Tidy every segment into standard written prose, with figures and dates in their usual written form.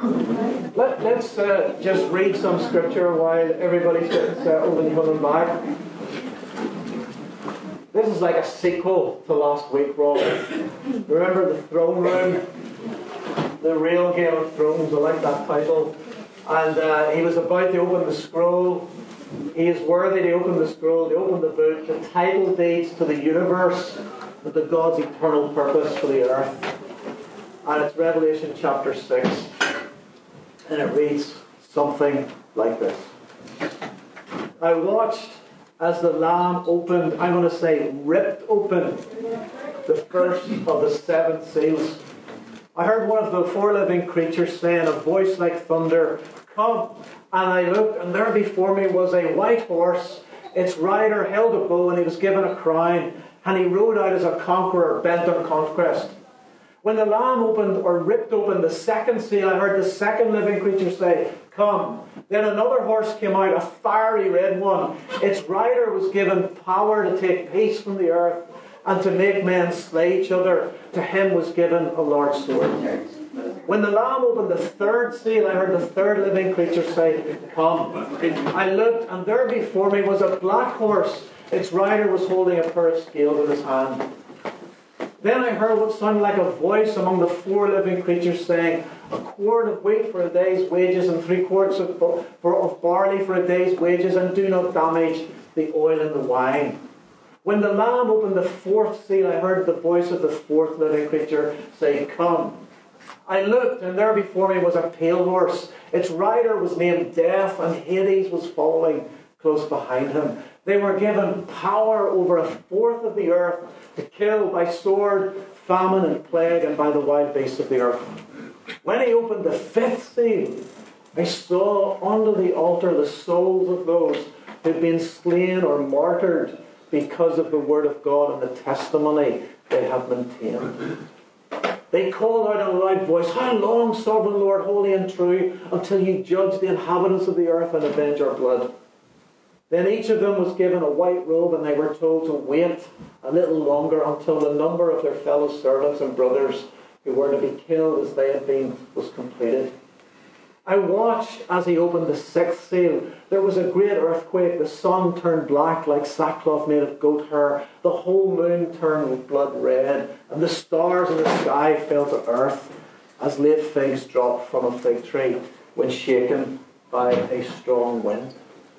Let's just read some scripture while everybody's getting settled and coming back. This is like a sequel to last week, Rob. Remember the throne room? The real Game of Thrones, I like that title. And he was about to open the scroll. He is worthy to open the scroll, to open the book, the title deeds to the universe, with the God's eternal purpose for the earth. And it's Revelation chapter 6. And it reads something like this. I watched as the Lamb opened, I'm going to say ripped open, the first of the 7 seals. I heard one of the 4 living creatures say in a voice like thunder, "Come." And I looked, and there before me was a white horse. Its rider held a bow, and he was given a crown. And he rode out as a conqueror, bent on conquest. When the Lamb opened or ripped open the 2nd seal, I heard the 2nd living creature say, "Come." Then another horse came out, a fiery red one. Its rider was given power to take peace from the earth and to make men slay each other. To him was given a large sword. When the Lamb opened the 3rd seal, I heard the 3rd living creature say, "Come." I looked, and there before me was a black horse. Its rider was holding a pair of scales in his hand. Then I heard what sounded like a voice among the 4 living creatures saying, "A quart of wheat for a day's wages, and 3 quarts of barley for a day's wages, and do not damage the oil and the wine." When the Lamb opened the 4th seal, I heard the voice of the 4th living creature say, "Come." I looked, and there before me was a pale horse. Its rider was named Death, and Hades was following close behind him. They were given power over 1/4 of the earth to kill by sword, famine, and plague, and by the wild beasts of the earth. When he opened the 5th seal, I saw under the altar the souls of those who had been slain or martyred because of the word of God and the testimony they have maintained. They called out in a loud voice, "How long, sovereign Lord, holy and true, until you judge the inhabitants of the earth and avenge our blood?" Then each of them was given a white robe, and they were told to wait a little longer until the number of their fellow servants and brothers who were to be killed as they had been was completed. I watched as he opened the 6th seal. There was a great earthquake. The sun turned black like sackcloth made of goat hair. The whole moon turned with blood red, and the stars in the sky fell to earth as late figs drop from a fig tree when shaken by a strong wind.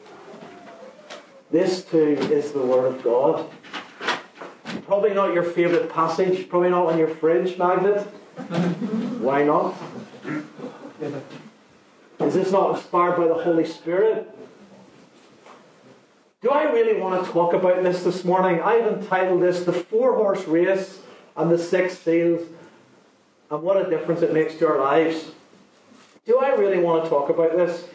This too is the Word of God. Probably not your favourite passage, probably not on your fridge magnet. Why not? Is this not inspired by the Holy Spirit? Do I really want to talk about this morning? I've entitled this The 4-Horse Race and the 6 Seals, and what a difference it makes to our lives. Do I really want to talk about this?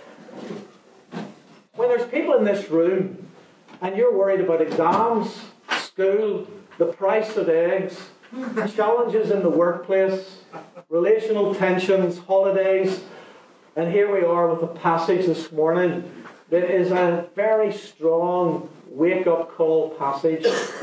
When there's people in this room and you're worried about exams, school, the price of eggs, challenges in the workplace, relational tensions, holidays, and here we are with a passage this morning that is a very strong wake-up call passage.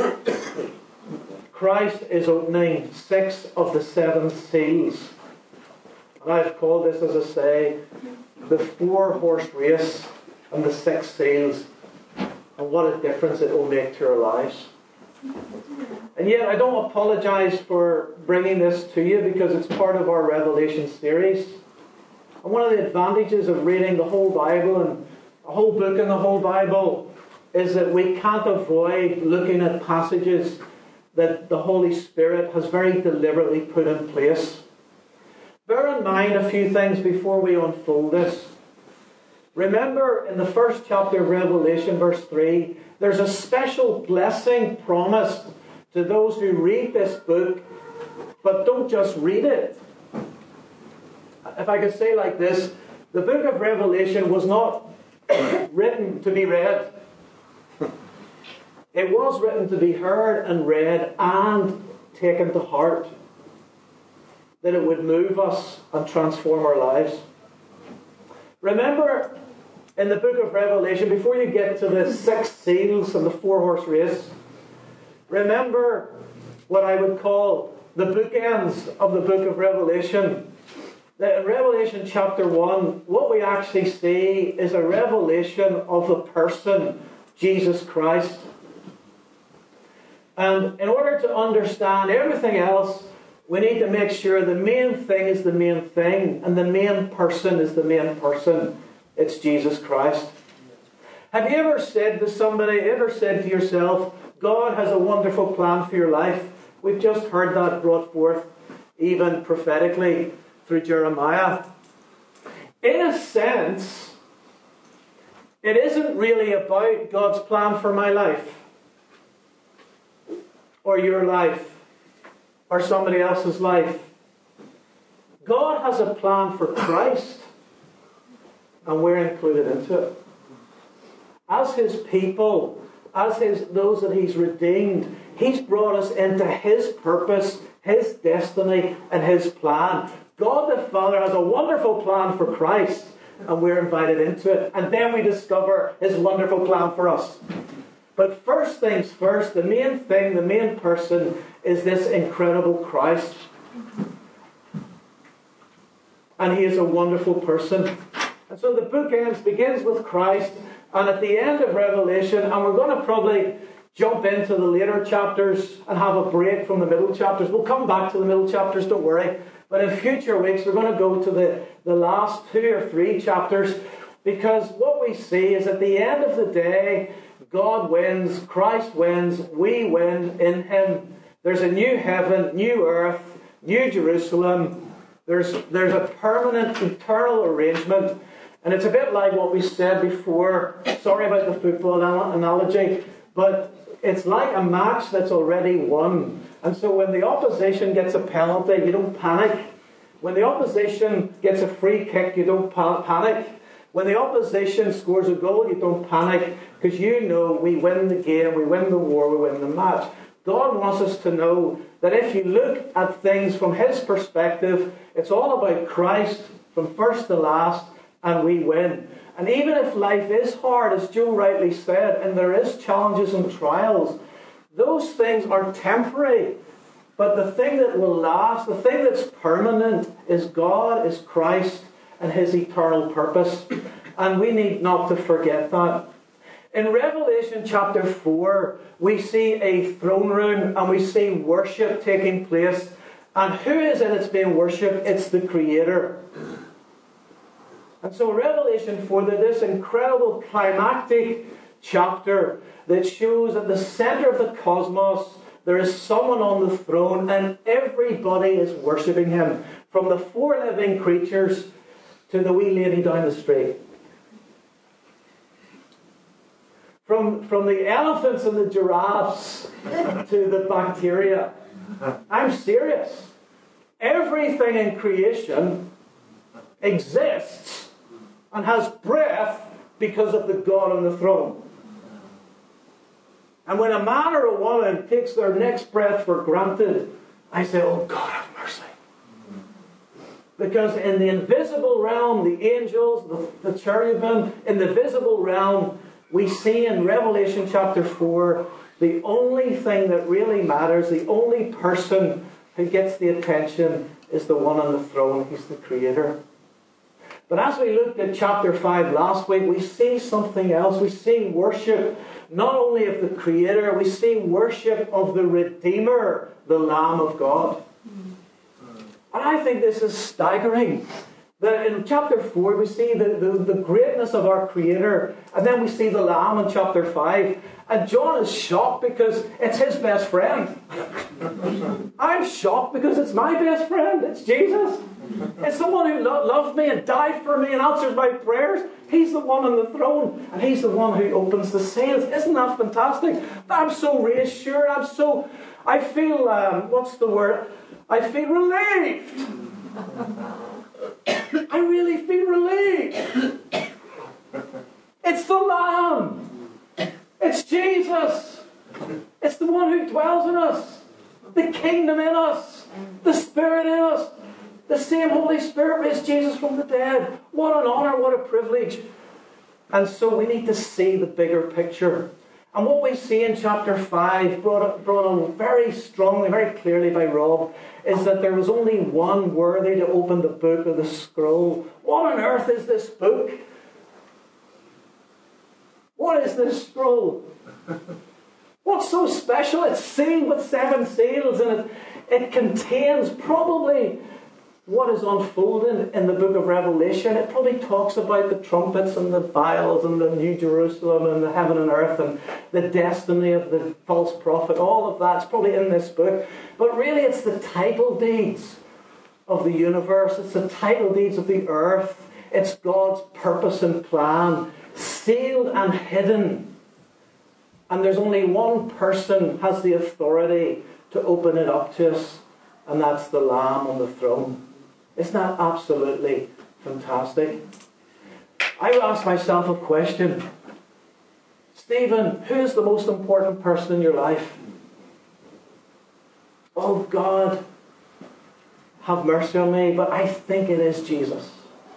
Christ is opening 6 of the 7 seals. And I've called this, as I say, the 4-horse race and the 6 seals, and what a difference it will make to our lives. And yet I don't apologise for bringing this to you, because it's part of our Revelation series. And one of the advantages of reading the whole Bible and a whole book in the whole Bible is that we can't avoid looking at passages that the Holy Spirit has very deliberately put in place. Bear in mind a few things before we unfold this. Remember, in the first chapter of Revelation, verse 3, there's a special blessing promised to those who read this book, but don't just read it. If I could say like this, the book of Revelation was not written to be read. It was written to be heard and read and taken to heart, that it would move us and transform our lives. Remember, in the book of Revelation, before you get to the 6 seals and the 4-horse race, remember what I would call the bookends of the book of Revelation. that in Revelation chapter 1, what we actually see is a revelation of the person, Jesus Christ. And in order to understand everything else, we need to make sure the main thing is the main thing, and the main person is the main person. It's Jesus Christ. Have you ever said to somebody, ever said to yourself, God has a wonderful plan for your life? We've just heard that brought forth even prophetically through Jeremiah. In a sense, it isn't really about God's plan for my life, or your life, or somebody else's life. God has a plan for Christ, and we're included into it. As His people, as those that He's redeemed, He's brought us into His purpose, His destiny, and His plan. God the Father has a wonderful plan for Christ, and we're invited into it. And then we discover His wonderful plan for us. But first things first, the main thing, the main person is this incredible Christ. And He is a wonderful person. And so the book begins with Christ, and at the end of Revelation, and we're going to probably jump into the later chapters and have a break from the middle chapters. We'll come back to the middle chapters, don't worry. But in future weeks, we're going to go to the last 2 or 3 chapters, because what we see is at the end of the day, God wins, Christ wins, we win in Him. There's a new heaven, new earth, new Jerusalem. There's a permanent, eternal arrangement. And it's a bit like what we said before. Sorry about the football analogy, but it's like a match that's already won. And so when the opposition gets a penalty, you don't panic. When the opposition gets a free kick, you don't panic. When the opposition scores a goal, you don't panic, because you know we win the game, we win the war, we win the match. God wants us to know that if you look at things from His perspective, it's all about Christ from first to last, and we win. And even if life is hard, as Joe rightly said, and there is challenges and trials, those things are temporary. But the thing that will last, the thing that's permanent, is God, is Christ, and His eternal purpose. And we need not to forget that. In Revelation chapter 4, we see a throne room and we see worship taking place. And who is it that's being worshipped? It's the Creator. And so Revelation 4, there's this incredible climactic chapter that shows at the center of the cosmos there is someone on the throne, and everybody is worshipping Him, from the 4 living creatures to the wee lady down the street. From the elephants and the giraffes to the bacteria. I'm serious. Everything in creation exists and has breath because of the God on the throne. And when a man or a woman takes their next breath for granted, I say, oh God, have mercy. Because in the invisible realm, the angels, the cherubim, in the visible realm, we see in Revelation chapter 4, the only thing that really matters, the only person who gets the attention is the one on the throne. He's the Creator. But as we looked at chapter 5 last week, we see something else. We see worship not only of the Creator, we see worship of the Redeemer, the Lamb of God. And I think this is staggering. That in chapter 4 we see the greatness of our Creator, and then we see the Lamb in chapter 5. And John is shocked because it's his best friend. I'm shocked because it's my best friend. It's Jesus. It's the one who loved me and died for me and answers my prayers. He's the one on the throne, and He's the one who opens the seals. Isn't that fantastic? I'm so reassured. I feel, what's the word? I feel relieved. I really feel relieved. It's the Lamb. It's Jesus. It's the one who dwells in us. The kingdom in us. The Spirit in us. The same Holy Spirit raised Jesus from the dead. What an honor, what a privilege. And so we need to see the bigger picture. And what we see in chapter 5, brought on very strongly, very clearly by Rob, is that there was only one worthy to open the book of the scroll. What on earth is this book? What is this scroll? What's so special? It's sealed with 7 seals, and it contains probably what is unfolding in the book of Revelation. It probably talks about the trumpets and the vials and the New Jerusalem and the heaven and earth and the destiny of the false prophet. All of that's probably in this book. But really it's the title deeds of the universe. It's the title deeds of the earth. It's God's purpose and plan, sealed and hidden. And there's only one person has the authority to open it up to us, and that's the Lamb on the throne. Isn't that absolutely fantastic? I asked myself a question. Stephen, who is the most important person in your life? Oh God, have mercy on me, but I think it is Jesus.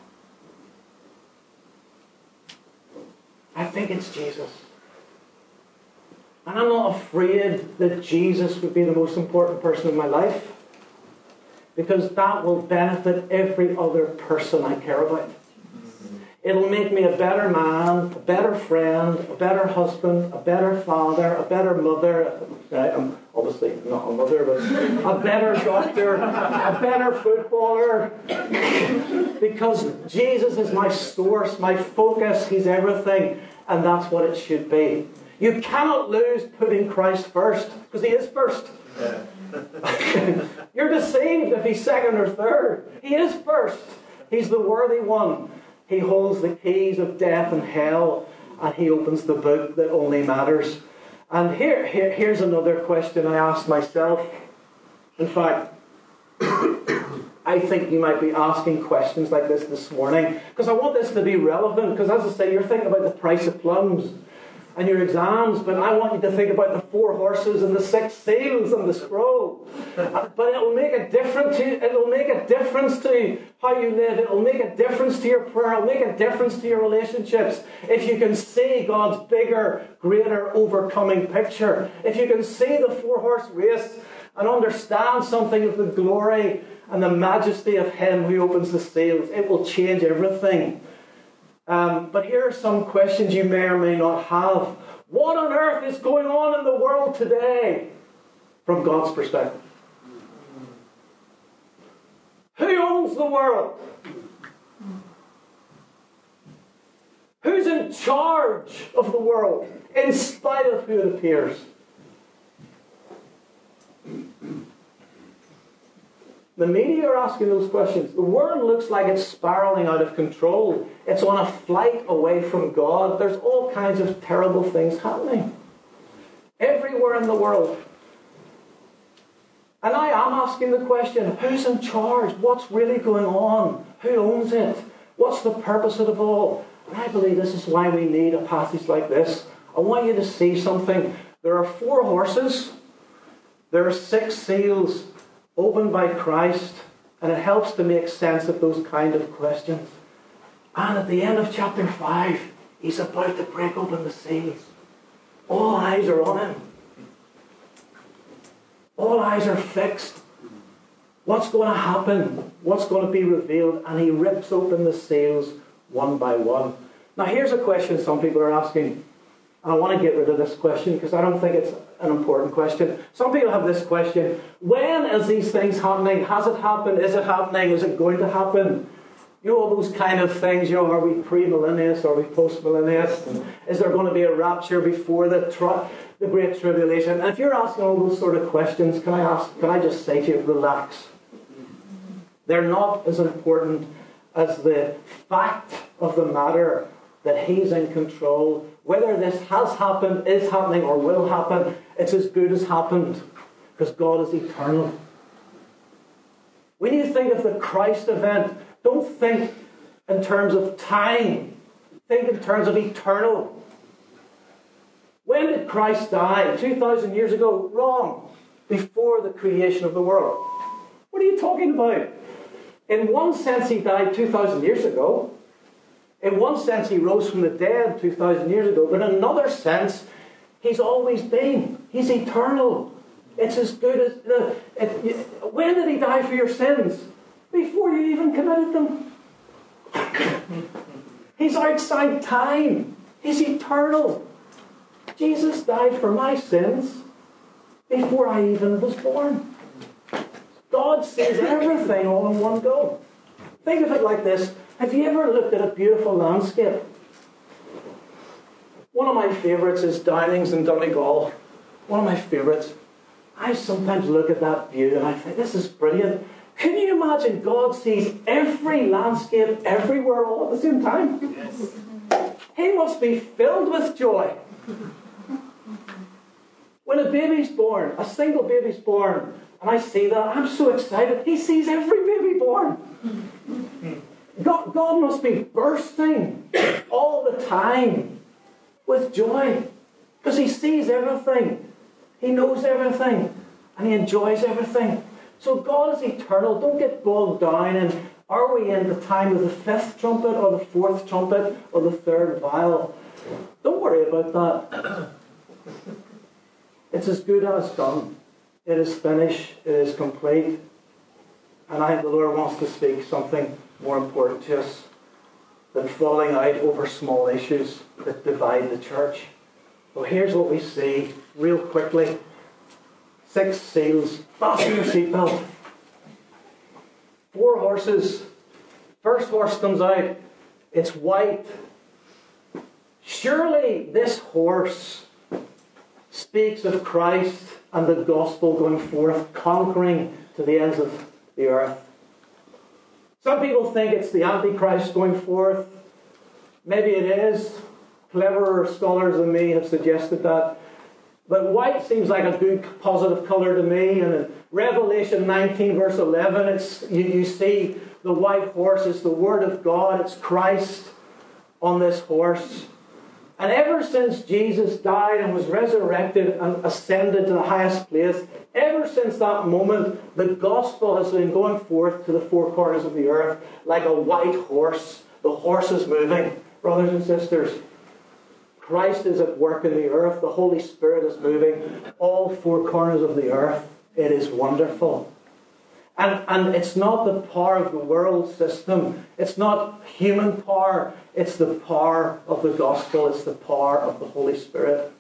I think it's Jesus. And I'm not afraid that Jesus would be the most important person in my life, because that will benefit every other person I care about. It'll make me a better man, a better friend, a better husband, a better father, a better mother. I'm obviously not a mother, but a better doctor, a better footballer. Because Jesus is my source, my focus, He's everything. And that's what it should be. You cannot lose putting Christ first, because He is first. Yeah. You're deceived if He's second or third. He is first. He's the worthy one. He holds the keys of death and hell, and He opens the book that only matters. And here's another question I asked myself. In fact, I think you might be asking questions like this morning, because I want this to be relevant. Because as I say, you're thinking about the price of plums and your exams, but I want you to think about the 4 horses and the 6 seals and the scroll. But it'll make a difference to you. It'll make a difference to how you live. It'll make a difference to your prayer. It'll make a difference to your relationships. If you can see God's bigger, greater, overcoming picture. If you can see the 4-horse race and understand something of the glory and the majesty of Him who opens the seals, it will change everything. But here are some questions you may or may not have. What on earth is going on in the world today from God's perspective? Who owns the world? Who's in charge of the world, in spite of who it appears? The media are asking those questions. The world looks like it's spiraling out of control. It's on a flight away from God. There's all kinds of terrible things happening everywhere in the world. And I am asking the question, who's in charge? What's really going on? Who owns it? What's the purpose of it all? And I believe this is why we need a passage like this. I want you to see something. There are 4 horses. There are 6 seals opened by Christ, and it helps to make sense of those kind of questions. And at the end of chapter 5, He's about to break open the seals. All eyes are on Him. All eyes are fixed. What's going to happen? What's going to be revealed? And He rips open the seals one by one. Now here's a question some people are asking. I want to get rid of this question because I don't think it's an important question. Some people have this question: when is these things happening? Has it happened? Is it happening? Is it going to happen? You know, all those kind of things. You know, are we pre-millennialists? Are we post-millennialists? Is there going to be a rapture before the Great Tribulation? And if you're asking all those sort of questions, can I just say to you, relax. They're not as important as the fact of the matter that He's in control. Whether this has happened, is happening, or will happen, it's as good as happened, because God is eternal. When you think of the Christ event, don't think in terms of time. Think in terms of eternal. When did Christ die? 2,000 years ago? Wrong. Before the creation of the world. What are you talking about? In one sense, He died 2,000 years ago. In one sense, He rose from the dead 2,000 years ago. But in another sense, He's always been. He's eternal. It's as good as... when did he die for your sins? Before you even committed them. He's outside time. He's eternal. Jesus died for my sins before I even was born. God sees everything all in one go. Think of it like this. Have you ever looked at a beautiful landscape? One of my favourites is Downings in Donegal. One of my favourites. I sometimes look at that view and I think, this is brilliant. Can you imagine God sees every landscape everywhere all at the same time? Yes. He must be filled with joy. When a baby's born, a single baby's born, and I see that, I'm so excited. He sees every baby born. God must be bursting all the time with joy because he sees everything. He knows everything and he enjoys everything. So God is eternal. Don't get bogged down in, are we in the time of the fifth trumpet or the fourth trumpet or the third vial? Don't worry about that. It's as good as done. It is finished. It is complete. And I think the Lord wants to speak something more important to us than falling out over small issues that divide the church. Well, here's what we see real quickly. 6 seals. Fasten your seatbelt. 4 horses. First horse comes out. It's white. Surely this horse speaks of Christ and the gospel going forth, conquering to the ends of the earth. Some people think it's the Antichrist going forth. Maybe it is. Cleverer scholars than me have suggested that. But white seems like a good positive colour to me. And in Revelation 19 verse 11, you see the white horse is the Word of God. It's Christ on this horse. And ever since Jesus died and was resurrected and ascended to the highest place, ever since that moment, the gospel has been going forth to the 4 corners of the earth like a white horse. The horse is moving, brothers and sisters. Christ is at work in the earth. The Holy Spirit is moving all 4 corners of the earth. It is wonderful. And it's not the power of the world system. It's not human power. It's the power of the gospel. It's the power of the Holy Spirit.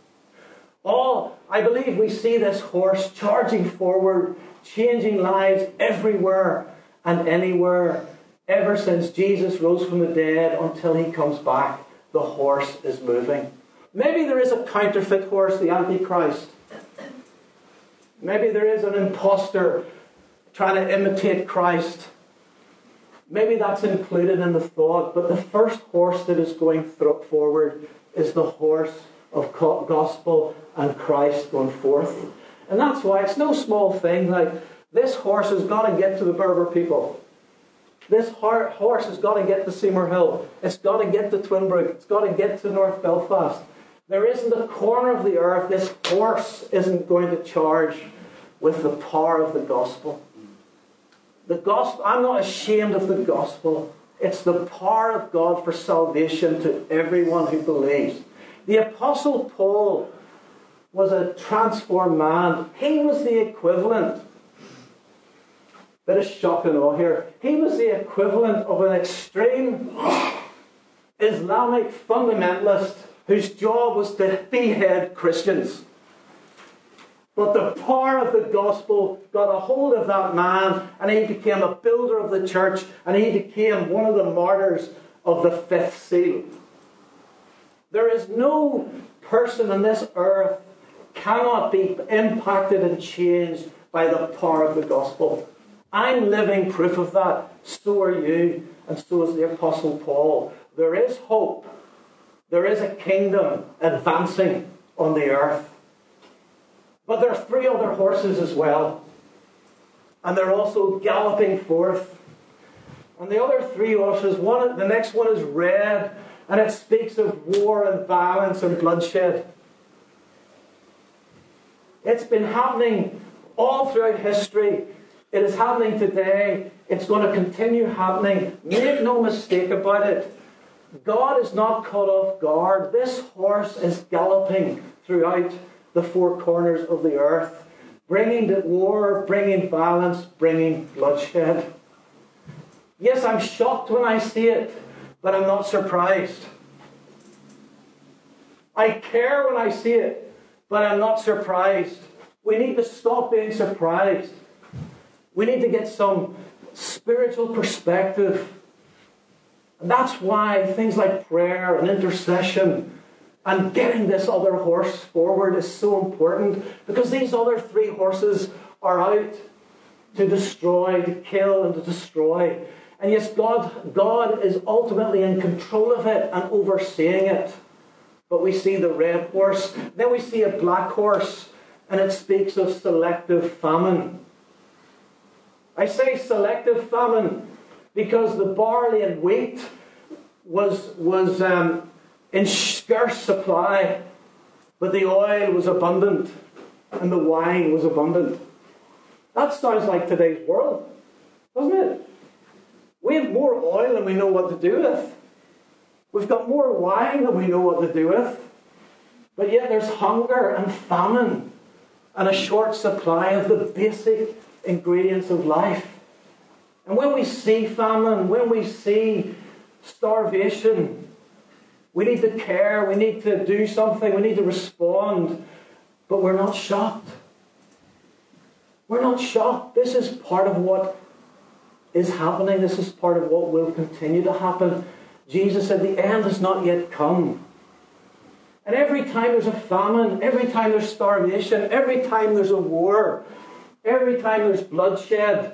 I believe we see this horse charging forward, changing lives everywhere and anywhere. Ever since Jesus rose from the dead until he comes back, the horse is moving. Maybe there is a counterfeit horse, the Antichrist. Maybe there is an imposter trying to imitate Christ. Maybe that's included in the thought, but the first horse that is going forward is the horse of gospel and Christ going forth. And that's why it's no small thing. Like, this horse has got to get to the Berber people. This horse has got to get to Seymour Hill. It's got to get to Twinbrook. It's got to get to North Belfast. There isn't a corner of the earth this horse isn't going to charge with the power of the gospel. The gospel, I'm not ashamed of the gospel. It's the power of God for salvation to everyone who believes. The Apostle Paul was a transformed man. He was the equivalent. Bit of shock and awe here. He was the equivalent of an extreme Islamic fundamentalist whose job was to behead Christians. But the power of the gospel got a hold of that man, and he became a builder of the church, and he became one of the martyrs of the 5th seal. There is no person on this earth cannot be impacted and changed by the power of the gospel. I'm living proof of that. So are you, and so is the Apostle Paul. There is hope. There is a kingdom advancing on the earth. But there are 3 other horses as well. And they're also galloping forth. And the other 3 horses, the next one is red, and it speaks of war and violence and bloodshed. It's been happening all throughout history. It is happening today. It's going to continue happening. Make no mistake about it. God is not caught off guard. This horse is galloping throughout the four corners of the earth, bringing war, bringing violence, bringing bloodshed. Yes, I'm shocked when I see it, but I'm not surprised. I care when I see it, but I'm not surprised. We need to stop being surprised. We need to get some spiritual perspective. And that's why things like prayer and intercession and getting this other horse forward is so important, because these other three horses are out to destroy, to kill and to destroy. And yes, God is ultimately in control of it and overseeing it. But we see the red horse, then we see a black horse, and it speaks of selective famine. I say selective famine because the barley and wheat was in scarce supply, but the oil was abundant and the wine was abundant. That sounds like today's world, doesn't it? We have more oil than we know what to do with. We've got more wine than we know what to do with. But yet there's hunger and famine and a short supply of the basic ingredients of life. And when we see famine, when we see starvation, we need to care, we need to do something, we need to respond. But we're not shocked. We're not shocked. This is part of what is happening. This is part of what will continue to happen. Jesus said the end has not yet come. And every time there's a famine, every time there's starvation, every time there's a war, every time there's bloodshed,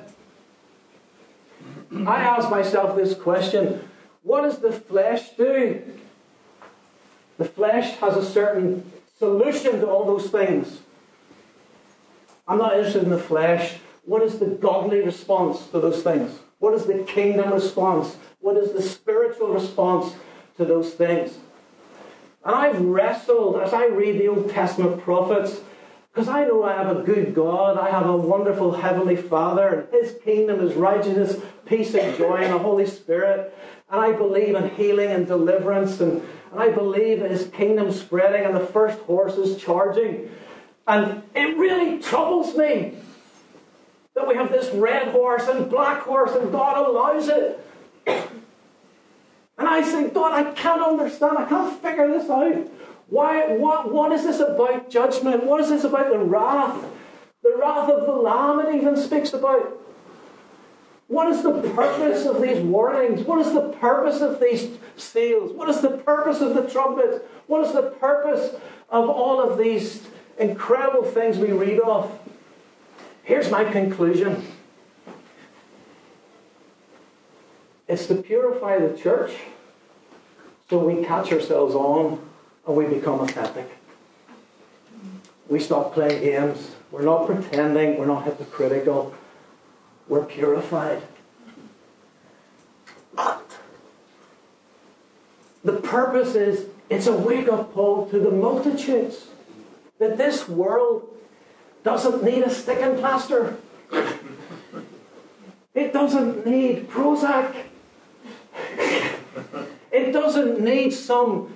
I ask myself this question: what does the flesh do? The flesh has a certain solution to all those things. I'm not interested in the flesh. What is the godly response to those things? What is the kingdom response? What is the spiritual response to those things? And I've wrestled as I read the Old Testament prophets, because I know I have a good God. I have a wonderful Heavenly Father, and His kingdom is righteousness, peace and joy in the Holy Spirit. And I believe in healing and deliverance, and I believe in His kingdom spreading, and the first horse is charging. And it really troubles me that we have this red horse and black horse, and God allows it. And I say, God, I can't understand. I can't figure this out. Why? What is this about judgment? What is this about the wrath? The wrath of the Lamb it even speaks about. What is the purpose of these warnings? What is the purpose of these seals? What is the purpose of the trumpets? What is the purpose of all of these incredible things we read of? Here's my conclusion. It's to purify the church so we catch ourselves on and we become authentic. We stop playing games. We're not pretending. We're not hypocritical. We're purified. But the purpose is, it's a wake-up call to the multitudes that this world doesn't need a sticking plaster. It doesn't need Prozac. It doesn't need some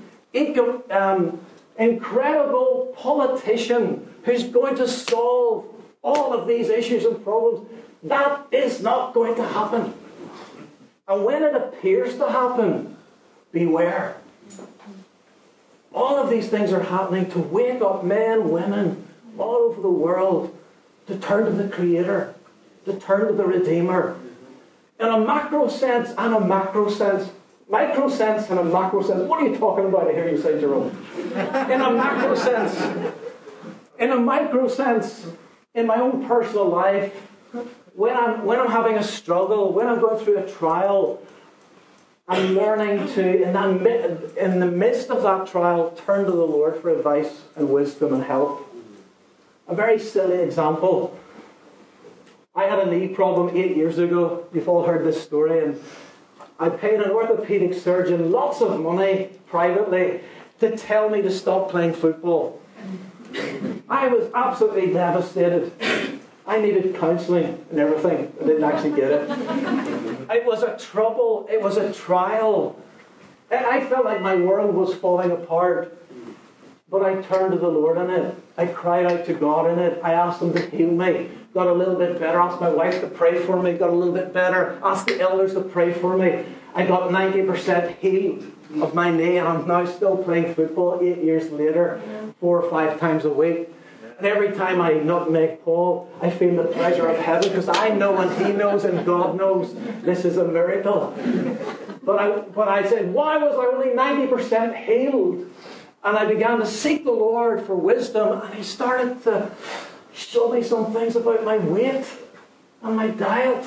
incredible politician who's going to solve all of these issues and problems. That is not going to happen. And when it appears to happen, beware. All of these things are happening to wake up men, women, all over the world to turn to the Creator, to turn to the Redeemer. In a macro sense and a macro sense. Micro sense and a macro sense. What are you talking about? I hear you say, Jerome. In a macro sense. In a micro sense, in my own personal life, when I'm having a struggle, when I'm going through a trial, I'm learning to, in the midst of that trial, turn to the Lord for advice and wisdom and help. A very silly example. I had a knee problem 8 years ago. You've all heard this story. And I paid an orthopedic surgeon lots of money privately to tell me to stop playing football. I was absolutely devastated. I needed counselling and everything. I didn't actually get it. It was a trouble. It was a trial. And I felt like my world was falling apart. But I turned to the Lord in it. I cried out to God in it. I asked Him to heal me. Got a little bit better. Asked my wife to pray for me. Got a little bit better. Asked the elders to pray for me. I got 90% healed of my knee, and I'm now still playing football 8 years later, 4 or 5 times a week. And every time I nutmeg Paul, I feel the pleasure of heaven, because I know and he knows and God knows this is a miracle. But I said, why was I only 90% healed? And I began to seek the Lord for wisdom, and He started to show me some things about my weight and my diet.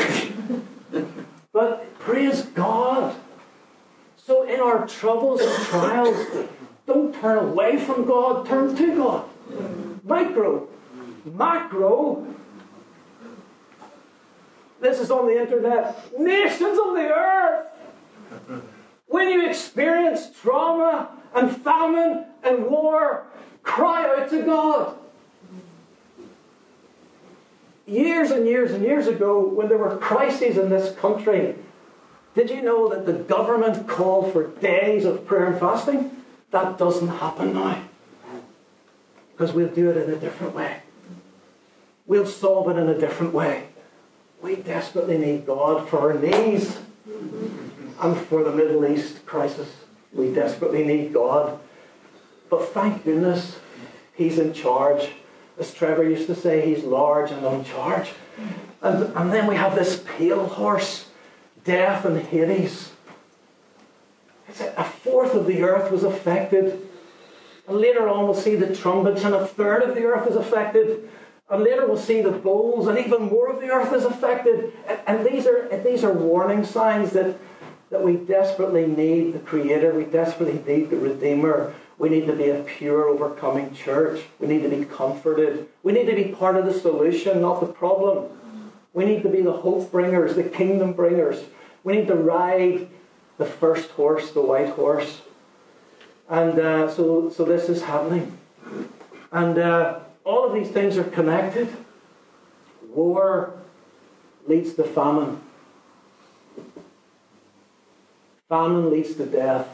But praise God. So in our troubles and trials, don't turn away from God, turn to God. Micro, macro. This is on the internet. Nations of the earth. When you experience trauma and famine and war, cry out to God. Years and years and years ago, when there were crises in this country, did you know that the government called for days of prayer and fasting? That doesn't happen now. Because we'll do it in a different way. We'll solve it in a different way. We desperately need God for our needs. And for the Middle East crisis, we desperately need God. But thank goodness He's in charge. As Trevor used to say, He's large and in charge. And then we have this pale horse, death and Hades. A fourth of the earth was affected. And later on we'll see the trumpets, and a third of the earth is affected. And later we'll see the bowls, and even more of the earth is affected. And these are warning signs that we desperately need the Creator. We desperately need the Redeemer. We need to be a pure, overcoming church. We need to be comforted. We need to be part of the solution, not the problem. We need to be the hope bringers, the kingdom bringers. We need to ride the first horse, the white horse. And so this is happening. And all of these things are connected. War leads to famine. Famine leads to death.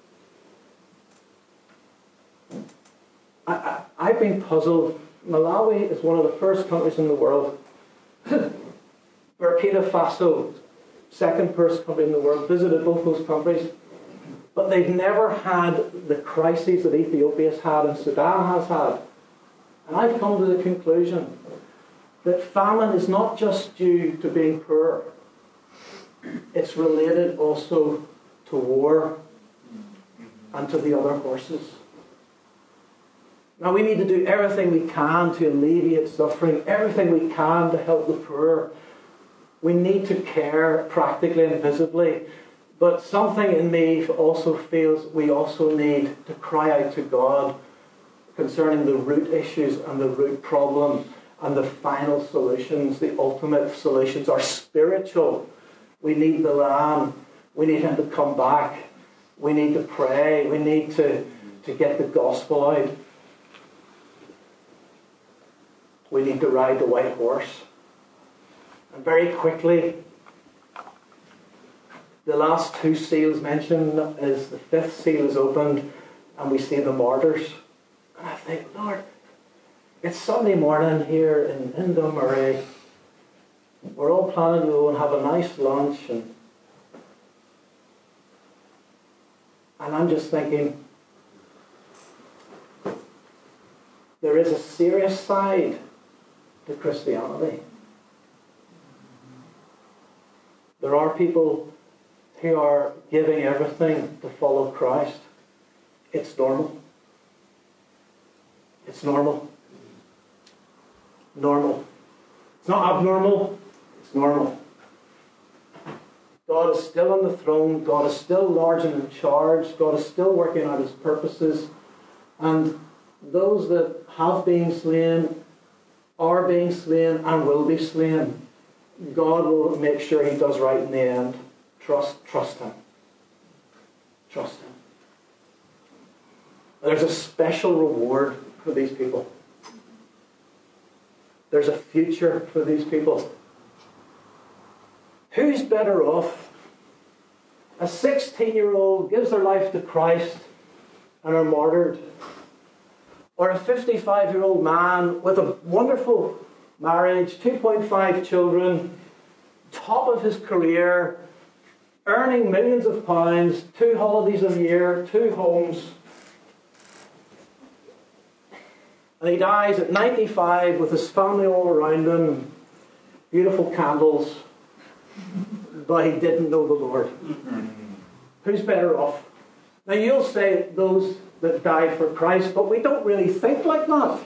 I've been puzzled. Malawi is one of the first countries in the world. Burkina Faso, second first country in the world. Visited both those countries. But they've never had the crises that Ethiopia's had and Sudan has had. And I've come to the conclusion that famine is not just due to being poor. It's related also to war and to the other horses. Now we need to do everything we can to alleviate suffering, everything we can to help the poor. We need to care practically and visibly. But something in me also feels we also need to cry out to God concerning the root issues and the root problem, and the final solutions, the ultimate solutions are spiritual. We need the Lamb. We need Him to come back. We need to pray. We need to get the gospel out. We need to ride the white horse. And very quickly, the last two seals mentioned is the fifth seal is opened and we see the martyrs. And I think, Lord, it's Sunday morning here in Dunmurray. We're all planning to go and have a nice lunch, and I'm just thinking, there is a serious side to Christianity. There are people who are giving everything to follow Christ. It's normal. It's normal. Normal. It's not abnormal. It's normal. God is still on the throne. God is still large and in charge. God is still working out His purposes. And those that have been slain, are being slain, and will be slain, God will make sure He does right in the end. Trust Him. Trust Him. There's a special reward for these people. There's a future for these people. Who's better off? A 16-year-old gives their life to Christ and are martyred. Or a 55-year-old man with a wonderful marriage, 2.5 children, top of his career, earning millions of pounds, 2 holidays a year, 2 homes. And he dies at 95 with his family all around him, beautiful candles, but he didn't know the Lord. Who's better off? Now you'll say those that died for Christ, but we don't really think like that.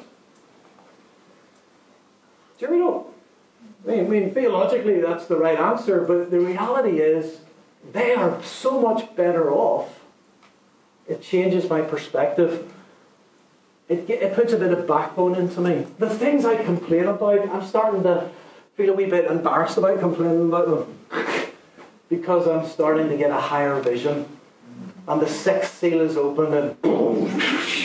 Sure we don't. I mean, theologically that's the right answer, but the reality is they are so much better off. It changes my perspective. It puts a bit of backbone into me. The things I complain about, I'm starting to feel a wee bit embarrassed about complaining about them because I'm starting to get a higher vision. And the 6th seal is open and boom,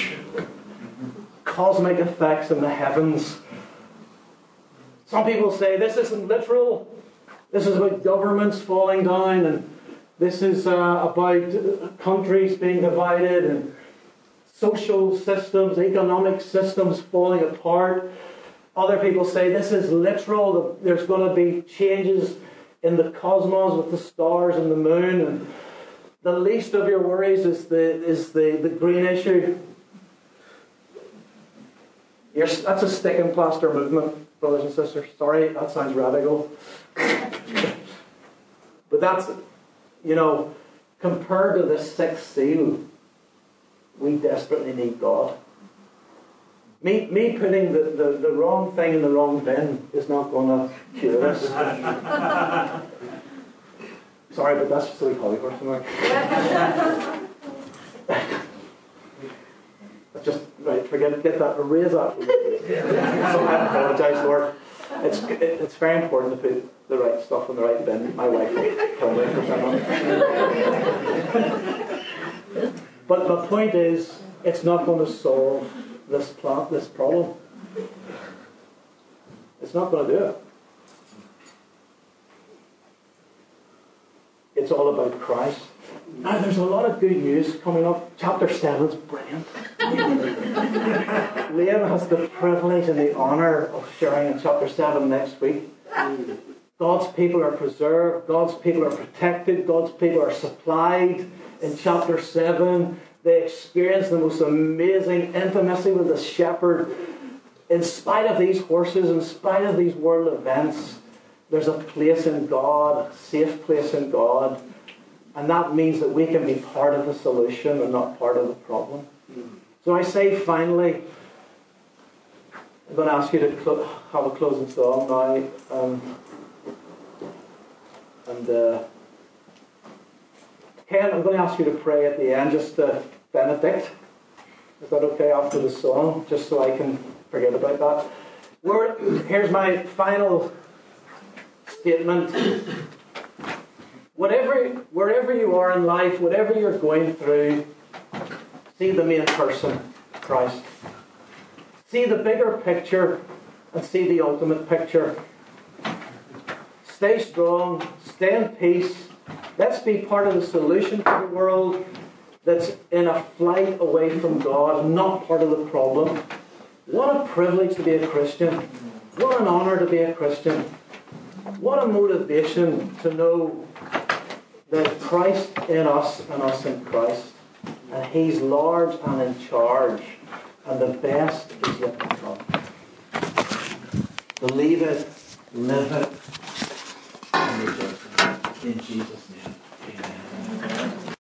cosmic effects in the heavens. Some people say this isn't literal. This is about governments falling down, and this is about countries being divided and social systems, economic systems falling apart. Other people say this is literal. There's going to be changes in the cosmos with the stars and the moon, and the least of your worries is the green issue. That's a stick and plaster movement, brothers and sisters. Sorry, that sounds radical. But that's, compared to the 6th seal, we desperately need God. Me putting the wrong thing in the wrong bin is not going to cure this. Sorry, but that's just the way Holly works. Just, right, forget it, get that, erase that. So I apologise, Lord. It's very important to put the right stuff in the right bin. My wife will kill me for something. But my point is, it's not going to solve this problem. It's not going to do it. It's all about Christ. Now, there's a lot of good news coming up. Chapter 7 is brilliant. Liam has the privilege and the honour of sharing in chapter 7 next week. God's people are preserved. God's people are protected. God's people are supplied. In chapter 7, they experience the most amazing intimacy with the shepherd. In spite of these horses, in spite of these world events, there's a place in God, a safe place in God. And that means that we can be part of the solution and not part of the problem. So I say finally, I'm going to ask you to have a closing song now. Ken, I'm going to ask you to pray at the end, just to benedict. Is that okay after the song? Just so I can forget about that. Here's my final statement. Wherever you are in life, whatever you're going through, see the main person, Christ. See the bigger picture and see the ultimate picture. Stay strong, stay in peace. Let's be part of the solution to the world that's in a flight away from God, not part of the problem. What a privilege to be a Christian. What an honour to be a Christian. What a motivation to know that Christ in us and us in Christ. And He's large and in charge. And the best is yet to come. Believe it, live it, and rejoice in it. In Jesus' name.